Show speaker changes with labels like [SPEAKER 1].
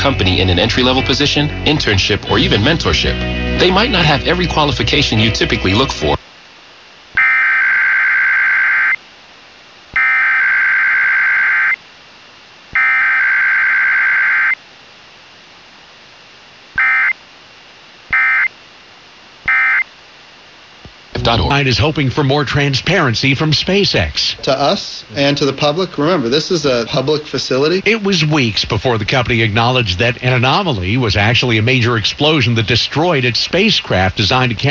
[SPEAKER 1] company in an entry-level position, internship, or even mentorship. They might not have every qualification you typically look for.
[SPEAKER 2] Is hoping for more transparency from SpaceX.
[SPEAKER 3] To us and to the public, remember, this is a public facility.
[SPEAKER 2] It was weeks before the company acknowledged that an anomaly was actually a major explosion that destroyed its spacecraft designed to